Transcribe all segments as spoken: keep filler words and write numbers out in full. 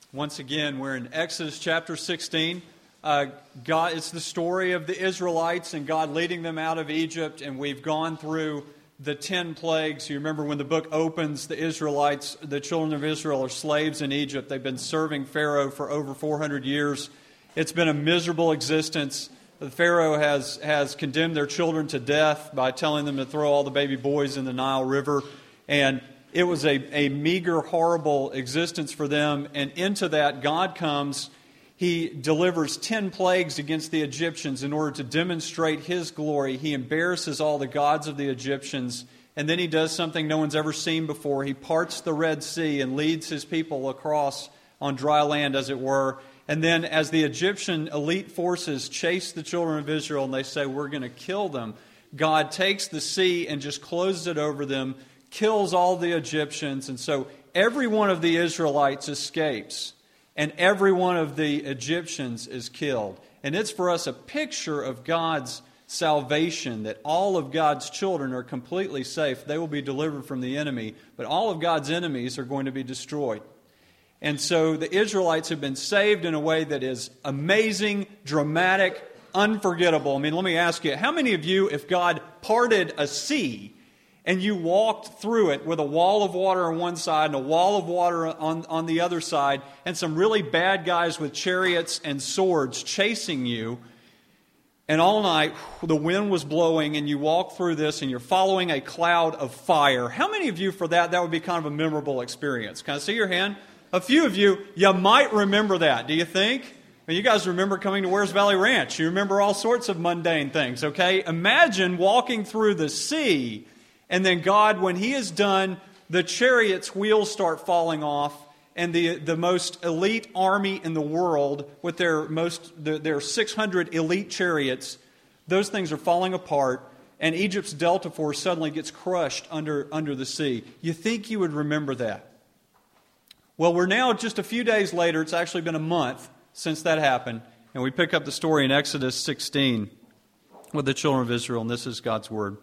Once again, we're in Exodus chapter sixteen. Uh, God, it's the story of the Israelites and God leading them out of Egypt, and we've gone through the ten plagues. You remember when the book opens, the Israelites, the children of Israel, are slaves in Egypt. They've been serving Pharaoh for over four hundred years. It's been a miserable existence. The Pharaoh has, has condemned their children to death by telling them to throw all the baby boys in the Nile River. And it was a, a meager, horrible existence for them. And into that, God comes. He delivers ten plagues against the Egyptians in order to demonstrate His glory. He embarrasses all the gods of the Egyptians. And then He does something no one's ever seen before. He parts the Red Sea and leads His people across on dry land, as it were. And then as the Egyptian elite forces chase the children of Israel and they say, we're going to kill them, God takes the sea and just closes it over them, kills all the Egyptians. And so every one of the Israelites escapes. And every one of the Egyptians is killed. And it's for us a picture of God's salvation, that all of God's children are completely safe. They will be delivered from the enemy, but all of God's enemies are going to be destroyed. And so the Israelites have been saved in a way that is amazing, dramatic, unforgettable. I mean, let me ask you, how many of you, if God parted a sea and you walked through it with a wall of water on one side and a wall of water on, on the other side, and some really bad guys with chariots and swords chasing you, and all night the wind was blowing and you walk through this and you're following a cloud of fire? How many of you, for that, that would be kind of a memorable experience? Can I see your hand? A few of you, you might remember that, do you think? I mean, you guys remember coming to Wears Valley Ranch. You remember all sorts of mundane things, okay? Imagine walking through the sea, and then God, when He is done, the chariot's wheels start falling off, and the, the most elite army in the world, with their most their, their six hundred elite chariots, those things are falling apart, and Egypt's Delta Force suddenly gets crushed under, under the sea. You think you would remember that? Well, we're now just a few days later. It's actually been a month since that happened, and we pick up the story in Exodus sixteen with the children of Israel, and this is God's Word.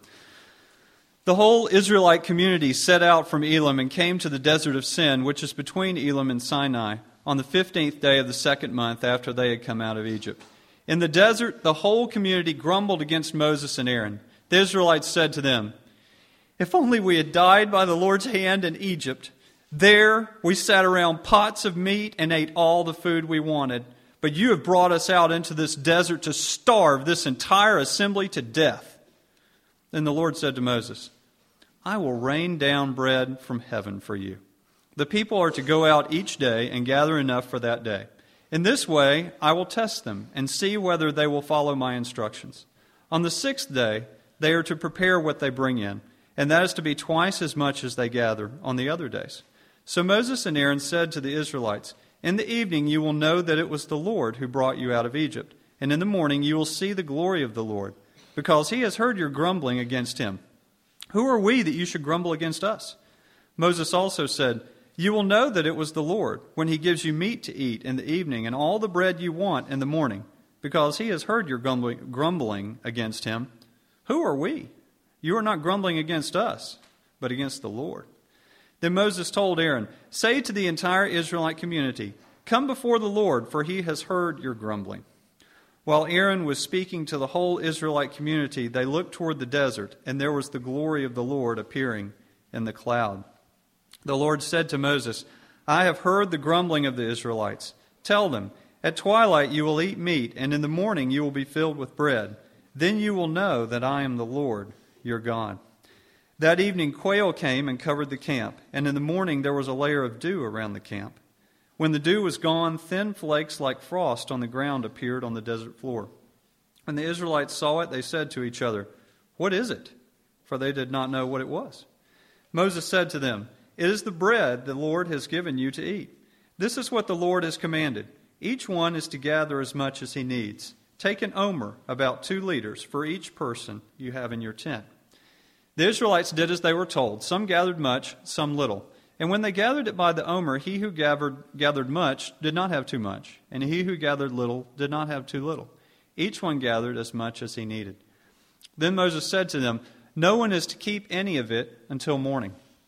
The whole Israelite community set out from Elim and came to the desert of Sin, which is between Elim and Sinai, on the fifteenth day of the second month after they had come out of Egypt. In the desert, the whole community grumbled against Moses and Aaron. The Israelites said to them, "If only we had died by the Lord's hand in Egypt. There we sat around pots of meat and ate all the food we wanted. But you have brought us out into this desert to starve this entire assembly to death." Then the Lord said to Moses, "I will rain down bread from heaven for you. The people are to go out each day and gather enough for that day. In this way I will test them and see whether they will follow my instructions. On the sixth day they are to prepare what they bring in, and that is to be twice as much as they gather on the other days." So Moses and Aaron said to the Israelites, "In the evening you will know that it was the Lord who brought you out of Egypt, and in the morning you will see the glory of the Lord, because He has heard your grumbling against Him. Who are we that you should grumble against us?" Moses also said, "You will know that it was the Lord when He gives you meat to eat in the evening and all the bread you want in the morning, because He has heard your grumbling, grumbling against Him. Who are we? You are not grumbling against us, but against the Lord." Then Moses told Aaron, "Say to the entire Israelite community, 'Come before the Lord, for He has heard your grumbling.'" While Aaron was speaking to the whole Israelite community, they looked toward the desert, and there was the glory of the Lord appearing in the cloud. The Lord said to Moses, "I have heard the grumbling of the Israelites. Tell them, at twilight you will eat meat, and in the morning you will be filled with bread. Then you will know that I am the Lord, your God." That evening quail came and covered the camp, and in the morning there was a layer of dew around the camp. When the dew was gone, thin flakes like frost on the ground appeared on the desert floor. When the Israelites saw it, they said to each other, "What is it?" For they did not know what it was. Moses said to them, "It is the bread the Lord has given you to eat. This is what the Lord has commanded. Each one is to gather as much as he needs. Take an omer, about two liters, for each person you have in your tent." The Israelites did as they were told. Some gathered much, some little. And when they gathered it by the omer, he who gathered, gathered much did not have too much, and he who gathered little did not have too little. Each one gathered as much as he needed. Then Moses said to them, "No one is to keep any of it until morning.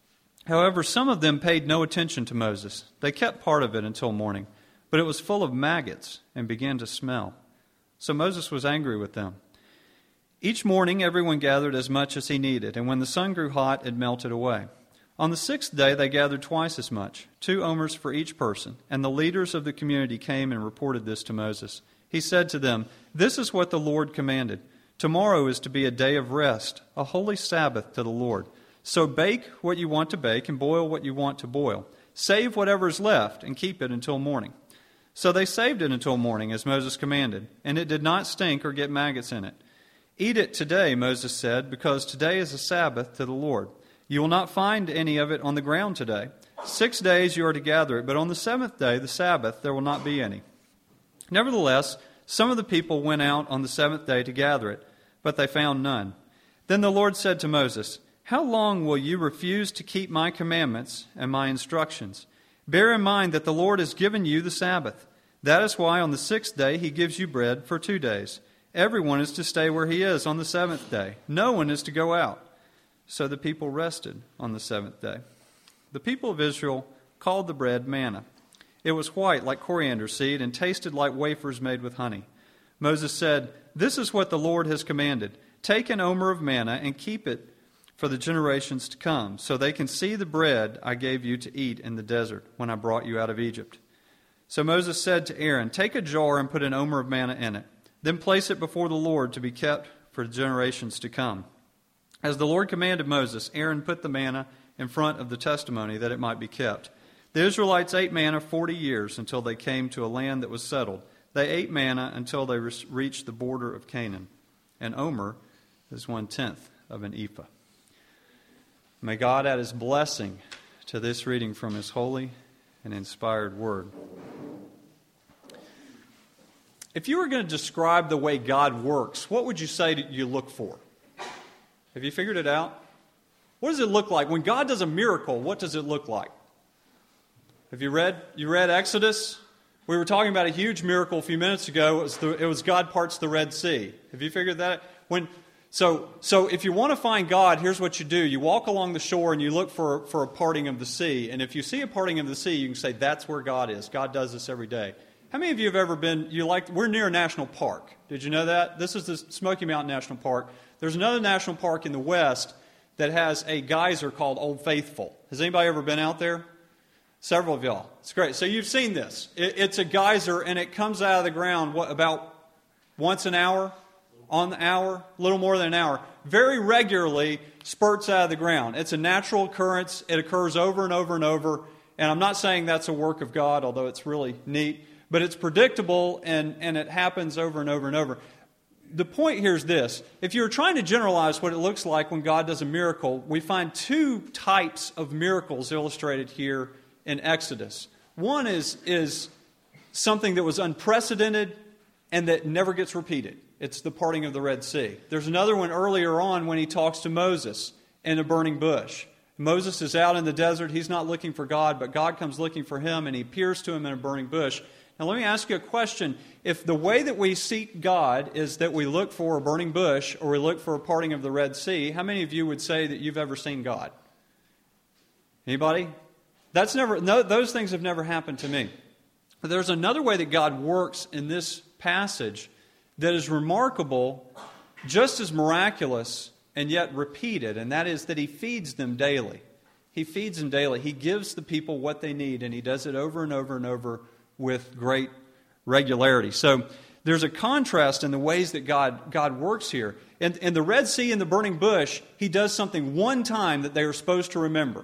However, some of them paid no attention to Moses. They kept part of it until morning, but it was full of maggots and began to smell. So Moses was angry with them. Each morning everyone gathered as much as he needed, and when the sun grew hot, it melted away. On the sixth day they gathered twice as much, two omers for each person, and the leaders of the community came and reported this to Moses. He said to them, "This is what the Lord commanded. Tomorrow is to be a day of rest, a holy Sabbath to the Lord. So bake what you want to bake and boil what you want to boil. Save whatever is left and keep it until morning." So they saved it until morning, as Moses commanded, and it did not stink or get maggots in it. "Eat it today," Moses said, "because today is a Sabbath to the Lord. You will not find any of it on the ground today. Six days you are to gather it, but on the seventh day, the Sabbath, there will not be any." Nevertheless, some of the people went out on the seventh day to gather it, but they found none. Then the Lord said to Moses, "How long will you refuse to keep my commandments and my instructions? Bear in mind that the Lord has given you the Sabbath. That is why on the sixth day he gives you bread for two days. Everyone is to stay where he is on the seventh day. No one is to go out." So the people rested on the seventh day. The people of Israel called the bread manna. It was white like coriander seed and tasted like wafers made with honey. Moses said, "This is what the Lord has commanded. Take an omer of manna and keep it for the generations to come, so they can see the bread I gave you to eat in the desert when I brought you out of Egypt." So Moses said to Aaron, "Take a jar and put an omer of manna in it. Then place it before the Lord to be kept for generations to come." As the Lord commanded Moses, Aaron put the manna in front of the testimony that it might be kept. The Israelites ate manna forty years until they came to a land that was settled. They ate manna until they reached the border of Canaan. An omer is one-tenth of an ephah. May God add His blessing to this reading from His holy and inspired Word. If you were going to describe the way God works, what would you say that you look for? Have you figured it out? What does it look like? When God does a miracle, what does it look like? Have you read you read Exodus? We were talking about a huge miracle a few minutes ago. It was, the, it was God parts the Red Sea. Have you figured that? When so so if you want to find God, here's what you do. You walk along the shore and you look for, for a parting of the sea. And if you see a parting of the sea, you can say, that's where God is. God does this every day. How many of you have ever been, you like, we're near a national park. Did you know that? This is the Smoky Mountain National Park. There's another national park in the west that has a geyser called Old Faithful. Has anybody ever been out there? Several of y'all. It's great. So you've seen this. It, it's a geyser, and it comes out of the ground, what, about once an hour? On the hour? A little more than an hour. Very regularly spurts out of the ground. It's a natural occurrence. It occurs over and over and over. And I'm not saying that's a work of God, although it's really neat. But it's predictable, and, and it happens over and over and over. The point here is this. If you're trying to generalize what it looks like when God does a miracle, we find two types of miracles illustrated here in Exodus. One is, is something that was unprecedented and that never gets repeated. It's the parting of the Red Sea. There's another one earlier on when he talks to Moses in a burning bush. Moses is out in the desert. He's not looking for God, but God comes looking for him, and he appears to him in a burning bush. Now, let me ask you a question. If the way that we seek God is that we look for a burning bush or we look for a parting of the Red Sea, how many of you would say that you've ever seen God? Anybody? That's never. No, those things have never happened to me. But there's another way that God works in this passage that is remarkable, just as miraculous, and yet repeated, and that is that He feeds them daily. He feeds them daily. He gives the people what they need, and He does it over and over and over with great regularity. So there's a contrast in the ways that God, God works here. In, in the Red Sea and the burning bush, He does something one time that they are supposed to remember.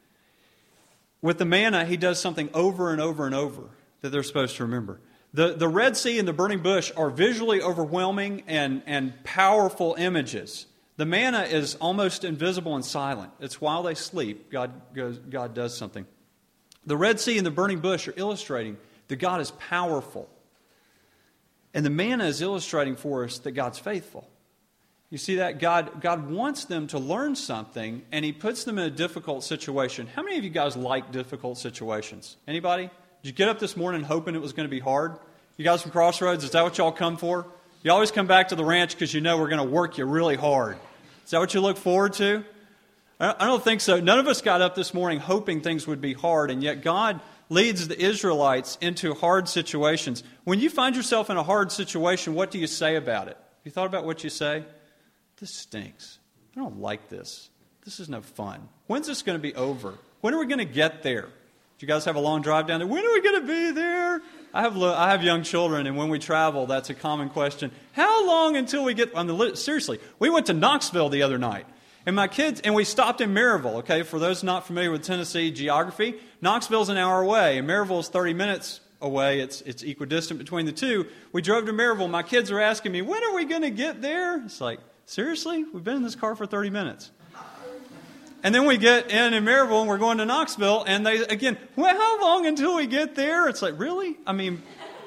With the manna, He does something over and over and over that they're supposed to remember. The, the Red Sea and the burning bush are visually overwhelming and, and powerful images. The manna is almost invisible and silent. It's while they sleep, God goes, God does something. The Red Sea and the burning bush are illustrating that God is powerful. And the manna is illustrating for us that God's faithful. You see that? God, God wants them to learn something, and He puts them in a difficult situation. How many of you guys like difficult situations? Anybody? Did you get up this morning hoping it was going to be hard? You guys from Crossroads, is that what y'all come for? You always come back to the ranch because you know we're going to work you really hard. Is that what you look forward to? I don't think so. None of us got up this morning hoping things would be hard, and yet God leads the Israelites into hard situations. When you find yourself in a hard situation, what do you say about it? You thought about what you say? This stinks. I don't like this. This is no fun. When's this going to be over? When are we going to get there? Do you guys have a long drive down there? When are we going to be there? I have I have young children, and when we travel, that's a common question. How long until we get on the seriously? We went to Knoxville the other night, and my kids and we stopped in Maryville. Okay, for those not familiar with Tennessee geography, Knoxville's an hour away, and Maryville is thirty minutes away. It's it's equidistant between the two. We drove to Maryville. My kids are asking me, when are we going to get there? It's like, seriously? We've been in this car for thirty minutes. And then we get in in Maryville, and we're going to Knoxville, and they, again, well, how long until we get there? It's like, really? I mean,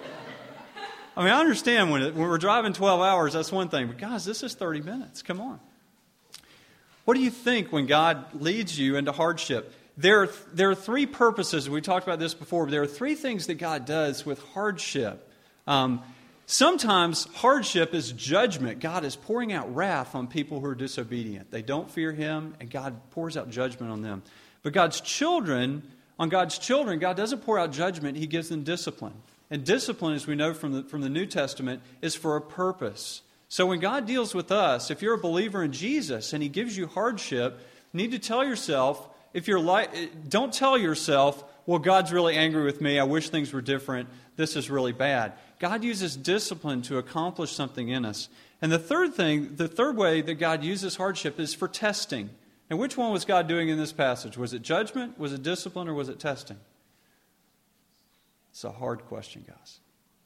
I mean, I understand when, it, when we're driving twelve hours, that's one thing. But guys, this is thirty minutes. Come on. What do you think when God leads you into hardship? There are, there are three purposes. We talked about this before, but there are three things that God does with hardship. Um, sometimes hardship is judgment. God is pouring out wrath on people who are disobedient. They don't fear Him, and God pours out judgment on them. But God's children, on God's children, God doesn't pour out judgment. He gives them discipline. And discipline, as we know from the, from the New Testament, is for a purpose. So when God deals with us, if you're a believer in Jesus and He gives you hardship, you need to tell yourself, if you're like, don't tell yourself, well, God's really angry with me. I wish things were different. This is really bad. God uses discipline to accomplish something in us. And the third thing, the third way that God uses hardship is for testing. And which one was God doing in this passage? Was it judgment? Was it discipline? Or was it testing? It's a hard question, guys.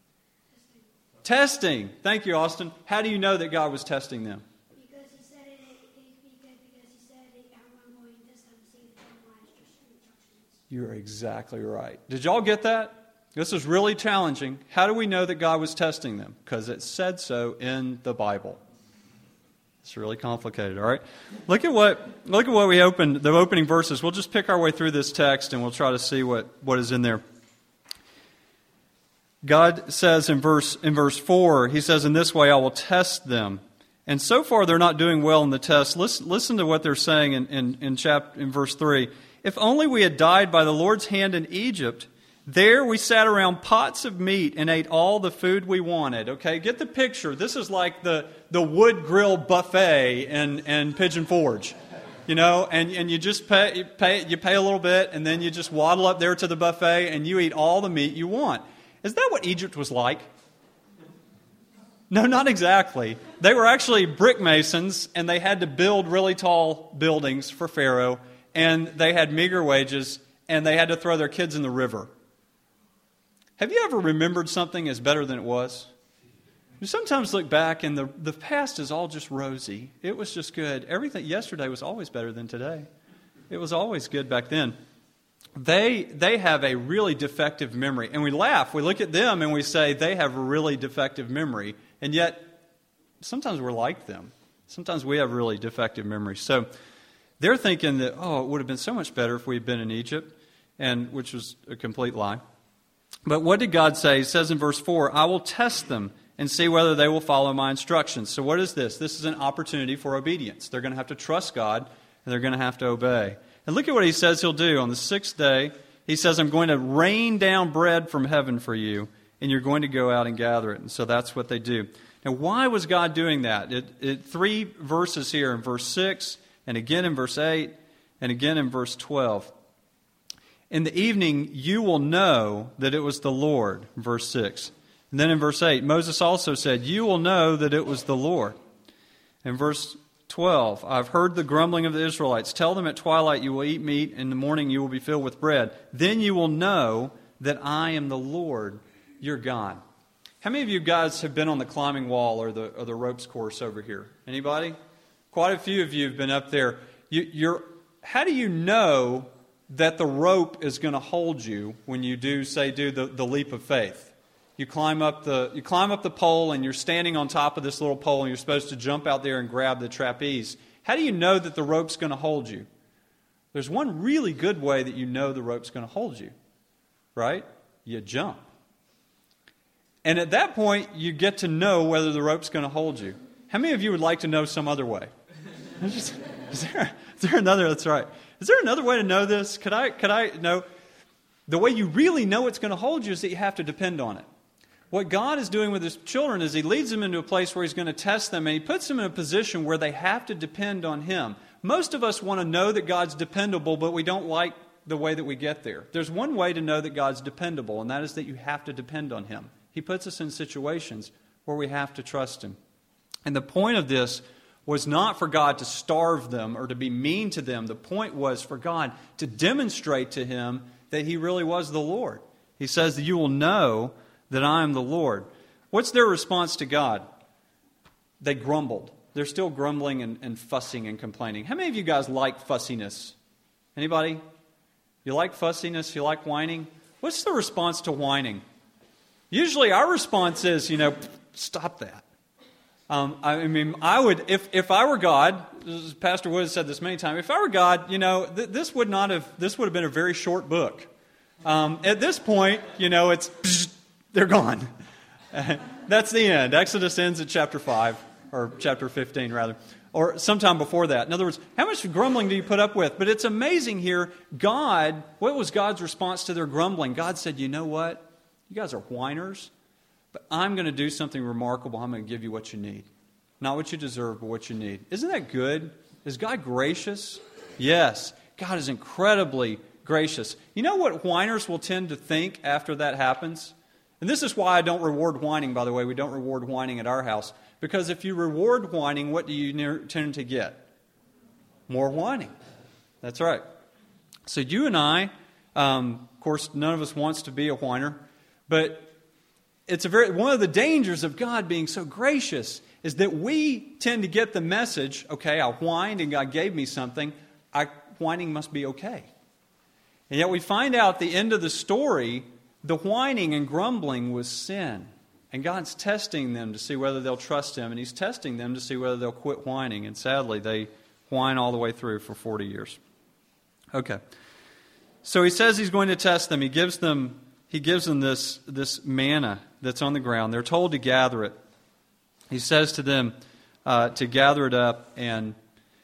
Testing. Thank you, Austin. How do you know that God was testing them? Because He said it, because He said it, I'm going to test them to see if they want instructions. You're exactly right. Did y'all get that? This is really challenging. How do we know that God was testing them? Because it said so in the Bible. It's really complicated, all right? Look at what look at what we opened, the opening verses. We'll just pick our way through this text and we'll try to see what, what is in there. God says in verse in verse four, He says, in this way I will test them. And so far they're not doing well in the test. Listen, listen to what they're saying in, in, in, chapter, in verse three. If only we had died by the Lord's hand in Egypt, there we sat around pots of meat and ate all the food we wanted. Okay, get the picture. This is like the, the wood grill buffet in, in Pigeon Forge. You know, and, and you just pay, you pay you pay a little bit, and then you just waddle up there to the buffet and you eat all the meat you want. Is that what Egypt was like? No, not exactly. They were actually brick masons, and they had to build really tall buildings for Pharaoh, and they had meager wages, and they had to throw their kids in the river. Have you ever remembered something as better than it was? You sometimes look back, and the, the past is all just rosy. It was just good. Everything yesterday was always better than today. It was always good back then. They they have a really defective memory. And we laugh. We look at them and we say they have a really defective memory. And yet, sometimes we're like them. Sometimes we have really defective memories. So they're thinking that, oh, it would have been so much better if we had been in Egypt, and which was a complete lie. But what did God say? He says in verse four, I will test them and see whether they will follow my instructions. So what is this? This is an opportunity for obedience. They're going to have to trust God, and they're going to have to obey. And look at what He says He'll do. On the sixth day, He says, I'm going to rain down bread from heaven for you, and you're going to go out and gather it. And so that's what they do. Now, why was God doing that? It, it, three verses here in verse six, and again in verse eight, and again in verse twelve. In the evening, you will know that it was the Lord, verse six. And then in verse eight, Moses also said, you will know that it was the Lord. In verse twelve, I've heard the grumbling of the Israelites. Tell them at twilight you will eat meat, in the morning you will be filled with bread. Then you will know that I am the Lord, your God. How many of you guys have been on the climbing wall or the or the ropes course over here? Anybody? Quite a few of you have been up there. You, you're. How do you know that the rope is going to hold you when you do, say, do the, the leap of faith? You climb up the you climb up the pole, and you're standing on top of this little pole, and you're supposed to jump out there and grab the trapeze. How do you know that the rope's going to hold you? There's one really good way that you know the rope's going to hold you, right? You jump. And at that point, you get to know whether the rope's going to hold you. How many of you would like to know some other way? Just, Is there, is there another, that's right. Is there another way to know this? Could I, could I know? The way you really know it's going to hold you is that you have to depend on it. What God is doing with His children is He leads them into a place where He's going to test them, and He puts them in a position where they have to depend on Him. Most of us want to know that God's dependable, but we don't like the way that we get there. There's one way to know that God's dependable, and that is that you have to depend on Him. He puts us in situations where we have to trust Him. And the point of this was not for God to starve them or to be mean to them. The point was for God to demonstrate to Him that He really was the Lord. He says that you will know that I am the Lord. What's their response to God? They grumbled. They're still grumbling and, and fussing and complaining. How many of you guys like fussiness? Anybody? You like fussiness? You like whining? What's the response to whining? Usually our response is, you know, stop that. Um, I mean, I would, if, if I were God, Pastor Wood has said this many times, if I were God, you know, th- this would not have, this would have been a very short book. Um, at this point, you know, it's, they're gone. That's the end. Exodus ends at chapter five, or chapter fifteen, rather, or sometime before that. In other words, how much grumbling do you put up with? But it's amazing here, God, what was God's response to their grumbling? God said, you know what? You guys are whiners. But I'm going to do something remarkable. I'm going to give you what you need. Not what you deserve, but what you need. Isn't that good? Is God gracious? Yes. God is incredibly gracious. You know what whiners will tend to think after that happens? And this is why I don't reward whining, by the way. We don't reward whining at our house. Because if you reward whining, what do you ne- tend to get? More whining. That's right. So you and I, um, of course, none of us wants to be a whiner, but it's a very one of the dangers of God being so gracious is that we tend to get the message, okay, I whined and God gave me something. I, whining must be okay. And yet we find out at the end of the story, the whining and grumbling was sin. And God's testing them to see whether they'll trust Him. And He's testing them to see whether they'll quit whining. And sadly, they whine all the way through for forty years. Okay. So He says He's going to test them. He gives them He gives them this, this manna that's on the ground. They're told to gather it. He says to them uh, to gather it up. And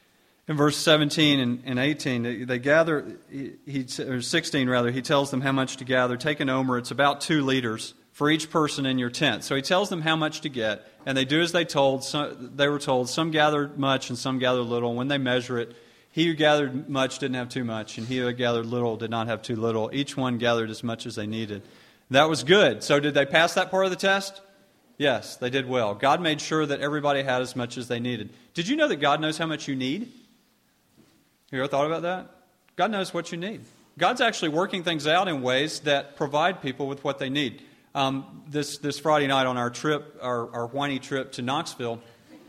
in verse seventeen and, and eighteen, they, they gather, he, he, or sixteen rather, he tells them how much to gather. Take an omer, it's about two liters for each person in your tent. So he tells them how much to get. And they do as they told. Some, they were told. Some gathered much and some gathered little. When they measure it, he who gathered much didn't have too much, and he who gathered little did not have too little. Each one gathered as much as they needed. That was good. So did they pass that part of the test? Yes, they did well. God made sure that everybody had as much as they needed. Did you know that God knows how much you need? Have you ever thought about that? God knows what you need. God's actually working things out in ways that provide people with what they need. Um, this, this Friday night on our trip, our, our whiny trip to Knoxville,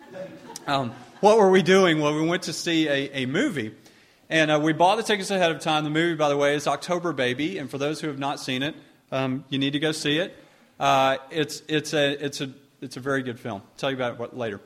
um, what were we doing? Well, we went to see a, a movie, and uh, we bought the tickets ahead of time. The movie, by the way, is October Baby, and for those who have not seen it, um, you need to go see it. Uh, it's it's a it's a it's a very good film. I'll tell you about it later.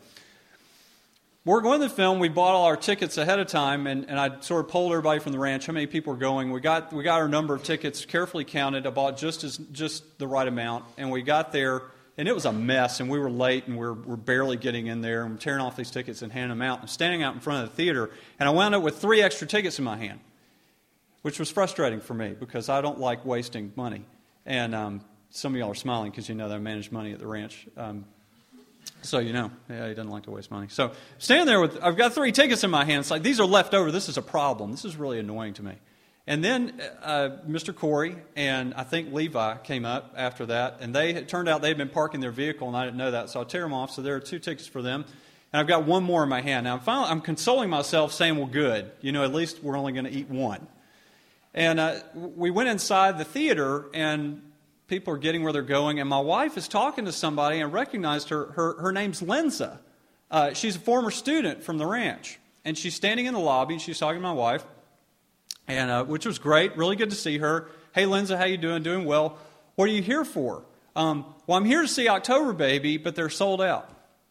We're going to the film. We bought all our tickets ahead of time, and, and I sort of polled everybody from the ranch how many people were going. We got we got our number of tickets carefully counted. I bought just as just the right amount, and we got there. And it was a mess, and we were late, and we we're, we're barely getting in there, and we're tearing off these tickets and handing them out. I'm standing out in front of the theater, and I wound up with three extra tickets in my hand, which was frustrating for me because I don't like wasting money. And um, some of y'all are smiling because you know that I manage money at the ranch. Um, so you know, yeah, he doesn't like to waste money. So standing there with, I've got three tickets in my hand. It's like, these are left over. This is a problem. This is really annoying to me. And then uh, Mister Corey and I think Levi came up after that, and they it turned out they had been parking their vehicle, and I didn't know that, so I tear them off. So there are two tickets for them, and I've got one more in my hand. Now I'm finally I'm consoling myself, saying, "Well, good, you know, at least we're only going to eat one." And uh, we went inside the theater, and people are getting where they're going, and my wife is talking to somebody, and I recognized her. Her her name's Linza. Uh, she's a former student from the ranch, and she's standing in the lobby, and she's talking to my wife. And uh, which was great, really good to see her. Hey, Linda, how you doing? Doing well. What are you here for? Um, well, I'm here to see October Baby, but they're sold out.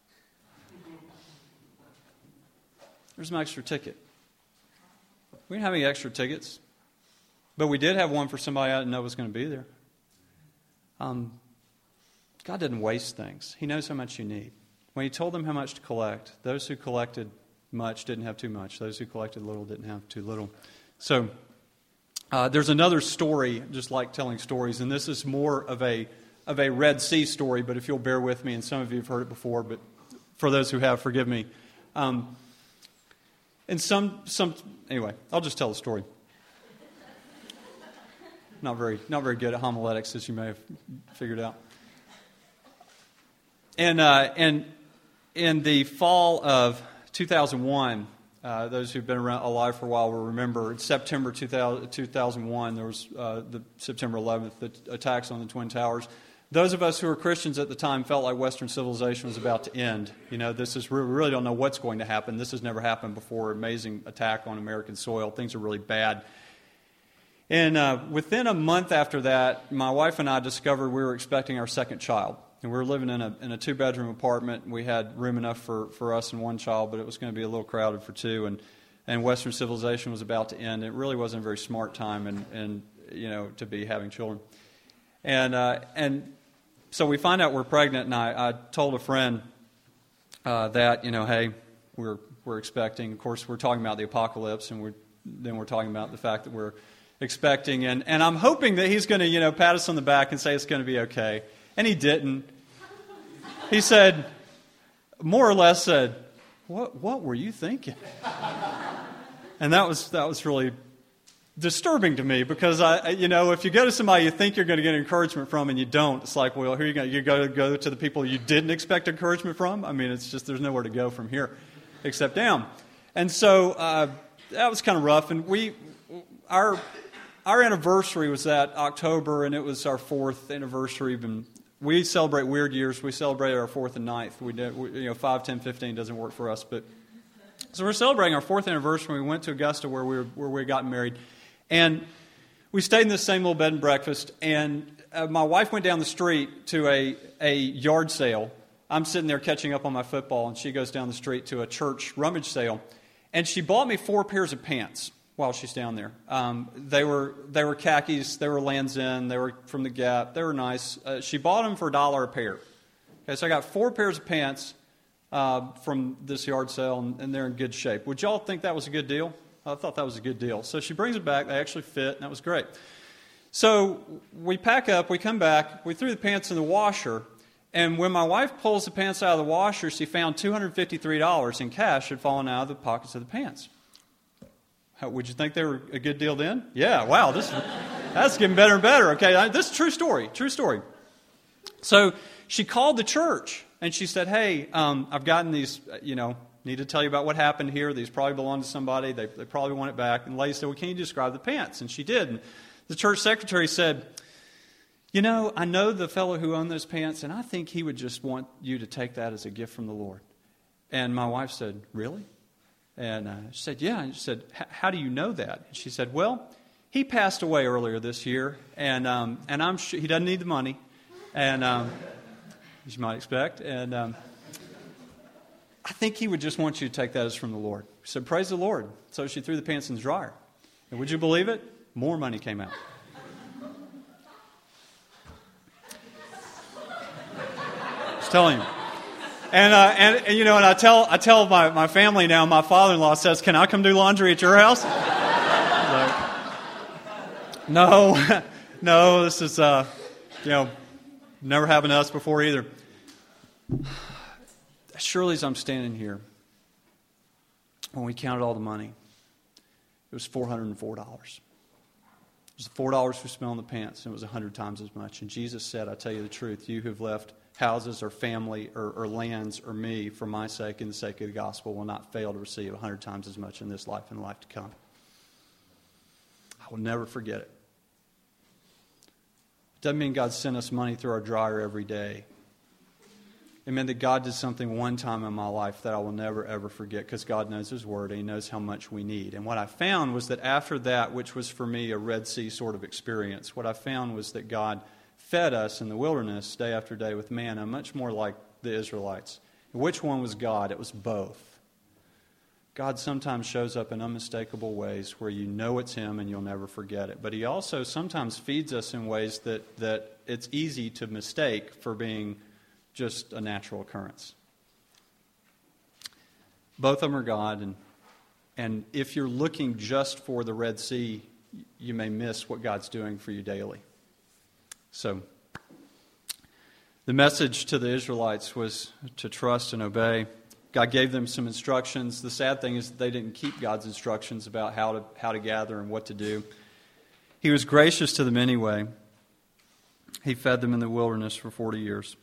There's my extra ticket. We didn't have any extra tickets, but we did have one for somebody I didn't know was going to be there. Um, God didn't waste things. He knows how much you need. When He told them how much to collect, those who collected much didn't have too much. Those who collected little didn't have too little. So uh, there's another story, just like telling stories, and this is more of a of a Red Sea story, but if you'll bear with me, and some of you have heard it before, but for those who have, forgive me. Um, and some, some, anyway, I'll just tell the story. Not very, not very good at homiletics, as you may have figured out. And uh, and in the fall of two thousand one, uh, those who've been around alive for a while will remember. In September two thousand one, there was uh, the September eleventh, the attacks on the Twin Towers. Those of us who were Christians at the time felt like Western civilization was about to end. You know, this is we really don't know what's going to happen. This has never happened before. Amazing attack on American soil. Things are really bad. And uh, within a month after that, my wife and I discovered we were expecting our second child. And we were living in a in a two-bedroom apartment. We had room enough for, for us and one child, but it was going to be a little crowded for two. And, and Western civilization was about to end. It really wasn't a very smart time, and, and you know, to be having children. And uh, and so we find out we're pregnant, and I, I told a friend uh, that, you know, hey, we're we're expecting. Of course, we're talking about the apocalypse, and we're then we're talking about the fact that we're expecting, and, and I'm hoping that he's going to, you know, pat us on the back and say it's going to be okay. And he didn't. He said, more or less said, "What what were you thinking?" And that was that was really disturbing to me, because I, you know, if you go to somebody you think you're going to get encouragement from and you don't, it's like, well, here you go. You got to go to the people you didn't expect encouragement from. I mean, it's just there's nowhere to go from here except down. And so uh, that was kind of rough. And we our our anniversary was that October, and it was our fourth anniversary. Been we celebrate weird years. We celebrated our fourth and ninth. We did, we, you know, five, ten, fifteen doesn't work for us, but so we're celebrating our fourth anniversary. We went to Augusta where we were, where we got married. And we stayed in this same little bed and breakfast, and uh, my wife went down the street to a, a yard sale. I'm sitting there catching up on my football, and she goes down the street to a church rummage sale. And she bought me four pairs of pants while she's down there. Um, they were they were khakis, they were Lands' End, they were from the Gap, they were nice. Uh, she bought them for a dollar a pair. Okay, so I got four pairs of pants uh, from this yard sale, and, and they're in good shape. Would y'all think that was a good deal? I thought that was a good deal. So she brings it back. They actually fit, and that was great. So we pack up. We come back. We threw the pants in the washer. And when my wife pulls the pants out of the washer, she found two hundred fifty-three dollars in cash had fallen out of the pockets of the pants. How, would you think they were a good deal then? Yeah, wow. This that's getting better and better. Okay, this is a true story. True story. So she called the church, and she said, hey, um, I've gotten these, you know, need to tell you about what happened here. These probably belong to somebody. They, they probably want it back. And the lady said, well, can you describe the pants? And she did. And the church secretary said, you know, I know the fellow who owned those pants, and I think he would just want you to take that as a gift from the Lord. And my wife said, really? And uh, she said, yeah. And she said, how do you know that? And she said, well, he passed away earlier this year, and um, and I'm sure he doesn't need the money, and um, as you might expect, and um, I think he would just want you to take that as from the Lord. She said, praise the Lord. So she threw the pants in the dryer. And would you believe it? More money came out. Just telling you. And, uh, and, and, you know, and I tell I tell my, my family now, my father-in-law says, can I come do laundry at your house? Like, no, no, this is, uh, you know, never happened to us before either. Surely as I'm standing here, when we counted all the money, it was four hundred four dollars. It was four dollars we spent on the pants, and it was one hundred times as much. And Jesus said, I tell you the truth, you who have left houses or family or, or lands or me for my sake and the sake of the gospel will not fail to receive one hundred times as much in this life and the life to come. I will never forget it. It doesn't mean God sent us money through our dryer every day. It meant that God did something one time in my life that I will never, ever forget, because God knows His Word and He knows how much we need. And what I found was that after that, which was for me a Red Sea sort of experience, what I found was that God fed us in the wilderness day after day with manna, much more like the Israelites. And which one was God? It was both. God sometimes shows up in unmistakable ways where you know it's Him and you'll never forget it. But He also sometimes feeds us in ways that, that it's easy to mistake for being just a natural occurrence. Both of them are God, and and if you're looking just for the Red Sea, you may miss what God's doing for you daily. So, the message to the Israelites was to trust and obey. God gave them some instructions. The sad thing is that they didn't keep God's instructions about how to how to gather and what to do. He was gracious to them anyway. He fed them in the wilderness for forty years.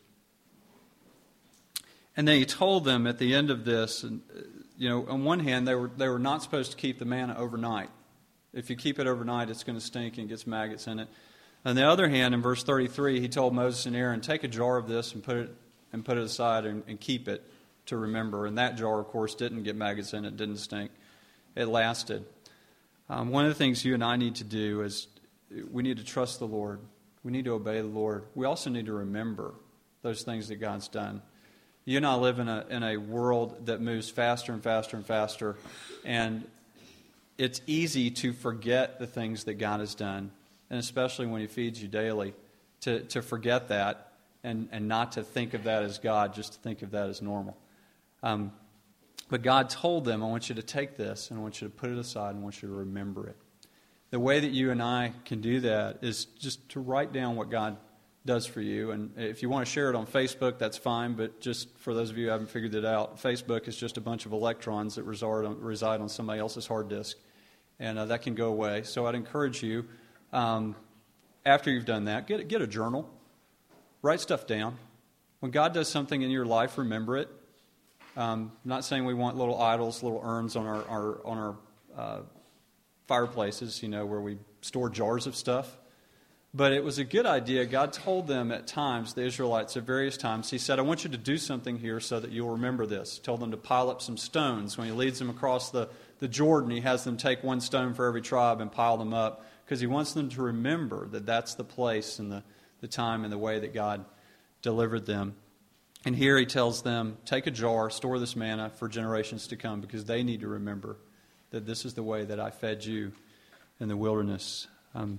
And then he told them at the end of this, and you know, on one hand, they were they were not supposed to keep the manna overnight. If you keep it overnight, it's going to stink and gets maggots in it. On the other hand, in verse thirty-three, he told Moses and Aaron, take a jar of this and put it and put it aside and, and keep it to remember. And that jar, of course, didn't get maggots in it, didn't stink. It lasted. Um, one of the things you and I need to do is we need to trust the Lord. We need to obey the Lord. We also need to remember those things that God's done. You and I live in a in a world that moves faster and faster and faster, and it's easy to forget the things that God has done, and especially when He feeds you daily, to, to forget that and, and not to think of that as God, just to think of that as normal. Um, but God told them, I want you to take this, and I want you to put it aside, and I want you to remember it. The way that you and I can do that is just to write down what God does for you. And if you want to share it on Facebook, that's fine. But just for those of you who haven't figured it out, Facebook is just a bunch of electrons that reside on, reside on somebody else's hard disk. And uh, that can go away. So I'd encourage you, um, after you've done that, get, get a journal. Write stuff down. When God does something in your life, remember it. Um, I'm not saying we want little idols, little urns on our, our on our uh, fireplaces, you know, where we store jars of stuff. But it was a good idea. God told them at times, the Israelites at various times, He said, I want you to do something here so that you'll remember this. He told them to pile up some stones. When He leads them across the, the Jordan, He has them take one stone for every tribe and pile them up, because He wants them to remember that that's the place and the, the time and the way that God delivered them. And here He tells them, take a jar, store this manna for generations to come, because they need to remember that this is the way that I fed you in the wilderness. Um,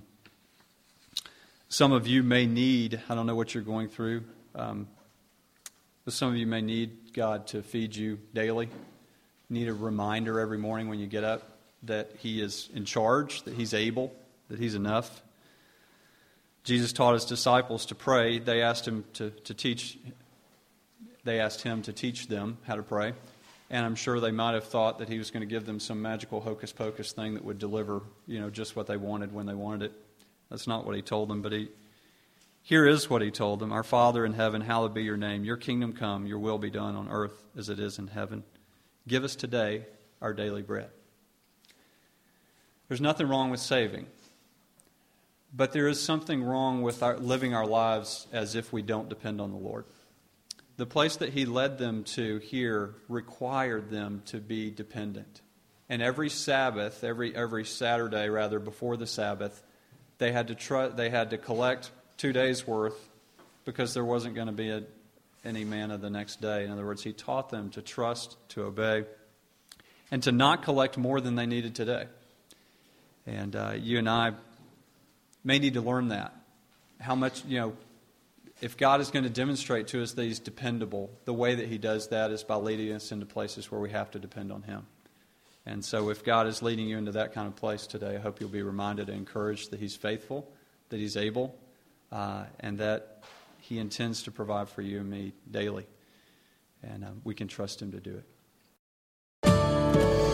some of you may need, I don't know what you're going through, um, but some of you may need God to feed you daily. You need a reminder every morning when you get up that He is in charge, that He's able, that He's enough. Jesus taught His disciples to pray. They asked Him to, to teach, they asked Him to teach them how to pray. And I'm sure they might have thought that He was going to give them some magical hocus pocus thing that would deliver, you know, just what they wanted when they wanted it. That's not what He told them, but he, here is what He told them. Our Father in heaven, hallowed be your name. Your kingdom come, your will be done on earth as it is in heaven. Give us today our daily bread. There's nothing wrong with saving, but there is something wrong with our, living our lives as if we don't depend on the Lord. The place that He led them to here required them to be dependent. And every Sabbath, every every Saturday rather, before the Sabbath, they had to try, they had to collect two days' worth, because there wasn't going to be a, any manna the next day. In other words, He taught them to trust, to obey, and to not collect more than they needed today. And uh, you and I may need to learn that. How much, you know, if God is going to demonstrate to us that He's dependable, the way that He does that is by leading us into places where we have to depend on Him. And so if God is leading you into that kind of place today, I hope you'll be reminded and encouraged that He's faithful, that He's able, uh, and that He intends to provide for you and me daily. And uh, we can trust Him to do it.